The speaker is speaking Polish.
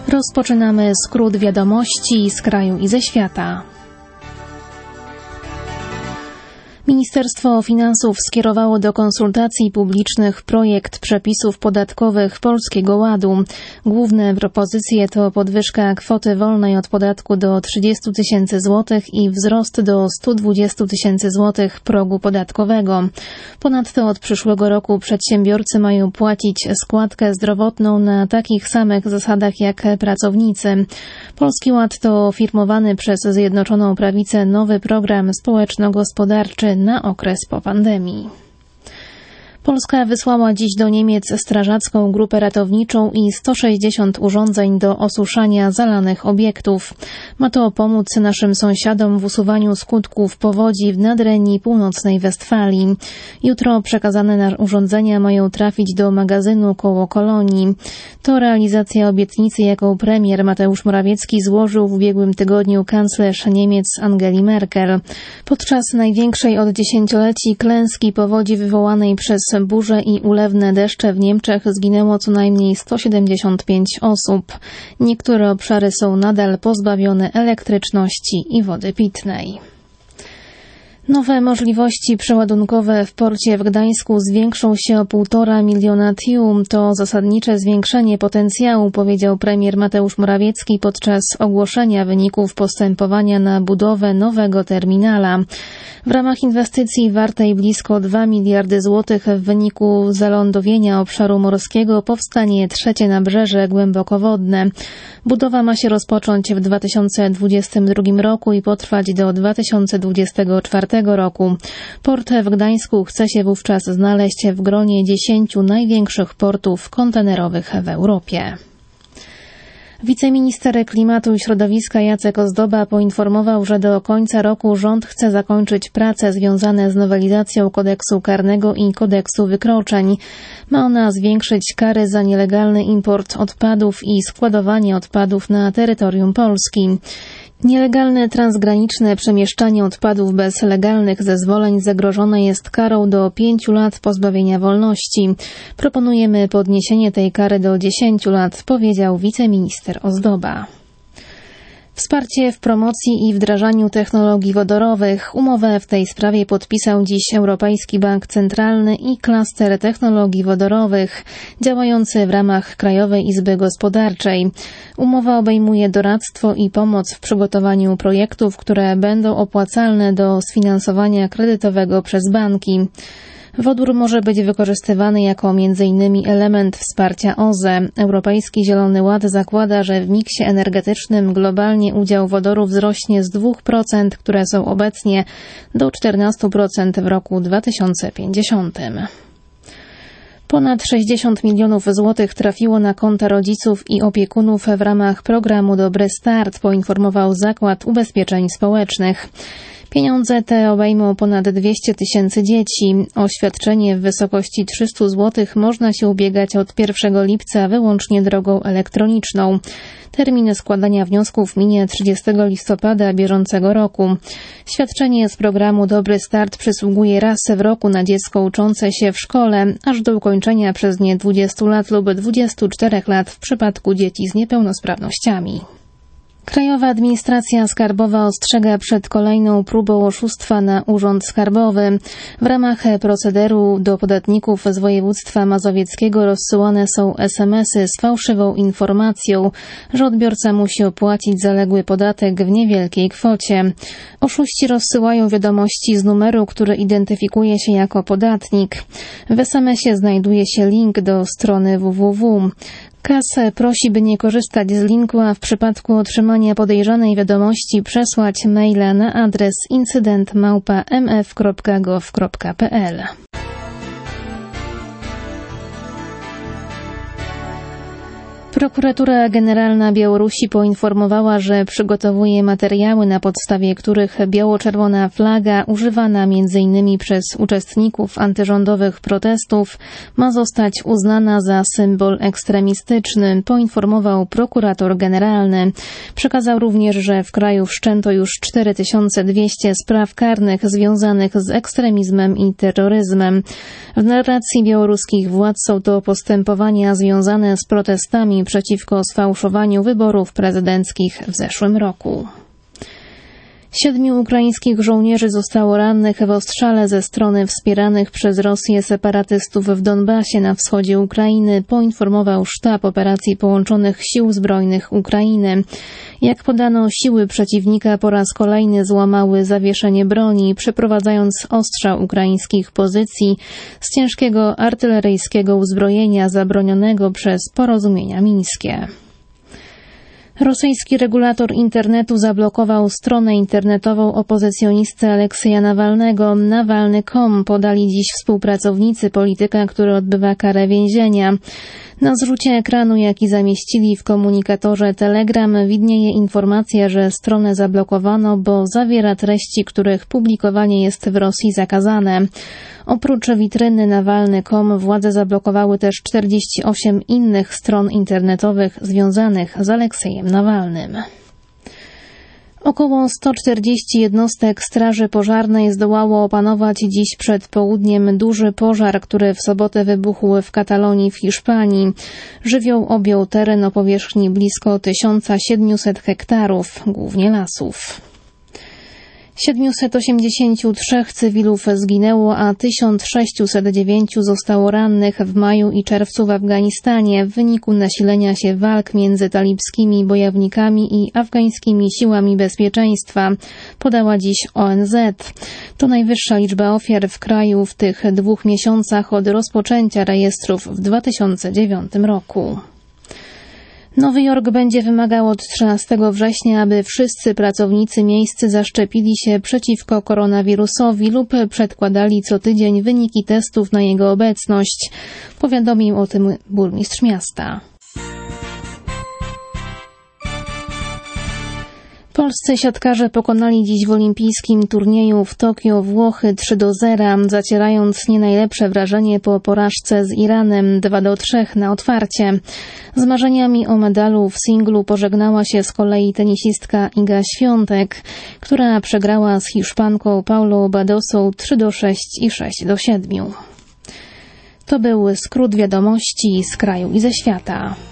Rozpoczynamy skrót wiadomości z kraju i ze świata. Ministerstwo Finansów skierowało do konsultacji publicznych projekt przepisów podatkowych Polskiego Ładu. Główne propozycje to podwyżka kwoty wolnej od podatku do 30 tysięcy złotych i wzrost do 120 tysięcy złotych progu podatkowego. Ponadto od przyszłego roku przedsiębiorcy mają płacić składkę zdrowotną na takich samych zasadach jak pracownicy. Polski Ład to firmowany przez Zjednoczoną Prawicę nowy program społeczno-gospodarczy na okres po pandemii. Polska wysłała dziś do Niemiec strażacką grupę ratowniczą i 160 urządzeń do osuszania zalanych obiektów. Ma to pomóc naszym sąsiadom w usuwaniu skutków powodzi w Nadrenii Północnej Westfalii. Jutro przekazane urządzenia mają trafić do magazynu koło Kolonii. To realizacja obietnicy, jaką premier Mateusz Morawiecki złożył w ubiegłym tygodniu kanclerz Niemiec Angeli Merkel. Podczas największej od dziesięcioleci klęski powodzi wywołanej przez burze i ulewne deszcze w Niemczech zginęło co najmniej 175 osób. Niektóre obszary są nadal pozbawione elektryczności i wody pitnej. Nowe możliwości przeładunkowe w porcie w Gdańsku zwiększą się o 1,5 miliona TEU. To zasadnicze zwiększenie potencjału, powiedział premier Mateusz Morawiecki podczas ogłoszenia wyników postępowania na budowę nowego terminala. W ramach inwestycji wartej blisko 2 miliardy złotych w wyniku zalądowienia obszaru morskiego powstanie trzecie nabrzeże głębokowodne. Budowa ma się rozpocząć w 2022 roku i potrwać do 2024 roku. Port w Gdańsku chce się wówczas znaleźć w gronie 10 największych portów kontenerowych w Europie. Wiceminister Klimatu i Środowiska Jacek Ozdoba poinformował, że do końca roku rząd chce zakończyć prace związane z nowelizacją kodeksu karnego i kodeksu wykroczeń. Ma ona zwiększyć kary za nielegalny import odpadów i składowanie odpadów na terytorium Polski. Nielegalne transgraniczne przemieszczanie odpadów bez legalnych zezwoleń zagrożone jest karą do 5 lat pozbawienia wolności. Proponujemy podniesienie tej kary do 10 lat, powiedział wiceminister Ozdoba. Wsparcie w promocji i wdrażaniu technologii wodorowych. Umowę w tej sprawie podpisał dziś Europejski Bank Centralny i klaster technologii wodorowych, działający w ramach Krajowej Izby Gospodarczej. Umowa obejmuje doradztwo i pomoc w przygotowaniu projektów, które będą opłacalne do sfinansowania kredytowego przez banki. Wodór może być wykorzystywany jako m.in. element wsparcia OZE. Europejski Zielony Ład zakłada, że w miksie energetycznym globalnie udział wodoru wzrośnie z 2%, które są obecnie, do 14% w roku 2050. Ponad 60 milionów złotych trafiło na konta rodziców i opiekunów w ramach programu Dobry Start, poinformował Zakład Ubezpieczeń Społecznych. Pieniądze te obejmą ponad 200 tysięcy dzieci. O świadczenie w wysokości 300 zł można się ubiegać od 1 lipca wyłącznie drogą elektroniczną. Termin składania wniosków minie 30 listopada bieżącego roku. Świadczenie z programu Dobry Start przysługuje raz w roku na dziecko uczące się w szkole, aż do ukończenia przez nie 20 lat lub 24 lat w przypadku dzieci z niepełnosprawnościami. Krajowa Administracja Skarbowa ostrzega przed kolejną próbą oszustwa na Urząd Skarbowy. W ramach procederu do podatników z województwa mazowieckiego rozsyłane są SMS-y z fałszywą informacją, że odbiorca musi opłacić zaległy podatek w niewielkiej kwocie. Oszuści rozsyłają wiadomości z numeru, który identyfikuje się jako podatnik. W SMS-ie znajduje się link do strony www. KAS prosi, by nie korzystać z linku, a w przypadku otrzymania podejrzanej wiadomości przesłać maila na adres incydent@mf.gov.pl. Prokuratura Generalna Białorusi poinformowała, że przygotowuje materiały, na podstawie których biało-czerwona flaga używana m.in. przez uczestników antyrządowych protestów ma zostać uznana za symbol ekstremistyczny, poinformował prokurator generalny. Przekazał również, że w kraju wszczęto już 4200 spraw karnych związanych z ekstremizmem i terroryzmem. W narracji białoruskich władz są to postępowania związane z protestami przeciwko sfałszowaniu wyborów prezydenckich w zeszłym roku. 7 ukraińskich żołnierzy zostało rannych w ostrzale ze strony wspieranych przez Rosję separatystów w Donbasie na wschodzie Ukrainy, poinformował Sztab Operacji Połączonych Sił Zbrojnych Ukrainy. Jak podano, siły przeciwnika po raz kolejny złamały zawieszenie broni, przeprowadzając ostrzał ukraińskich pozycji z ciężkiego artyleryjskiego uzbrojenia zabronionego przez porozumienia mińskie. Rosyjski regulator internetu zablokował stronę internetową opozycjonisty Aleksieja Nawalnego. Nawalny.com podali dziś współpracownicy polityka, który odbywa karę więzienia. Na zrzucie ekranu, jaki zamieścili w komunikatorze Telegram, widnieje informacja, że stronę zablokowano, bo zawiera treści, których publikowanie jest w Rosji zakazane. Oprócz witryny Nawalny.com władze zablokowały też 48 innych stron internetowych związanych z Aleksiejem Nawalnym. Około 140 jednostek Straży Pożarnej zdołało opanować dziś przed południem duży pożar, który w sobotę wybuchł w Katalonii w Hiszpanii. Żywioł objął teren o powierzchni blisko 1700 hektarów, głównie lasów. 783 cywilów zginęło, a 1609 zostało rannych w maju i czerwcu w Afganistanie w wyniku nasilenia się walk między talibskimi bojownikami i afgańskimi siłami bezpieczeństwa, podała dziś ONZ. To najwyższa liczba ofiar w kraju w tych 2 miesiącach od rozpoczęcia rejestrów w 2009 roku. Nowy Jork będzie wymagał od 13 września, aby wszyscy pracownicy miejscy zaszczepili się przeciwko koronawirusowi lub przedkładali co tydzień wyniki testów na jego obecność. Powiadomił o tym burmistrz miasta. Polscy siatkarze pokonali dziś w olimpijskim turnieju w Tokio Włochy 3-0, zacierając nie najlepsze wrażenie po porażce z Iranem 2-3 na otwarcie. Z marzeniami o medalu w singlu pożegnała się z kolei tenisistka Iga Świątek, która przegrała z Hiszpanką Paulą Badosą 3-6 i 6-7. To był skrót wiadomości z kraju i ze świata.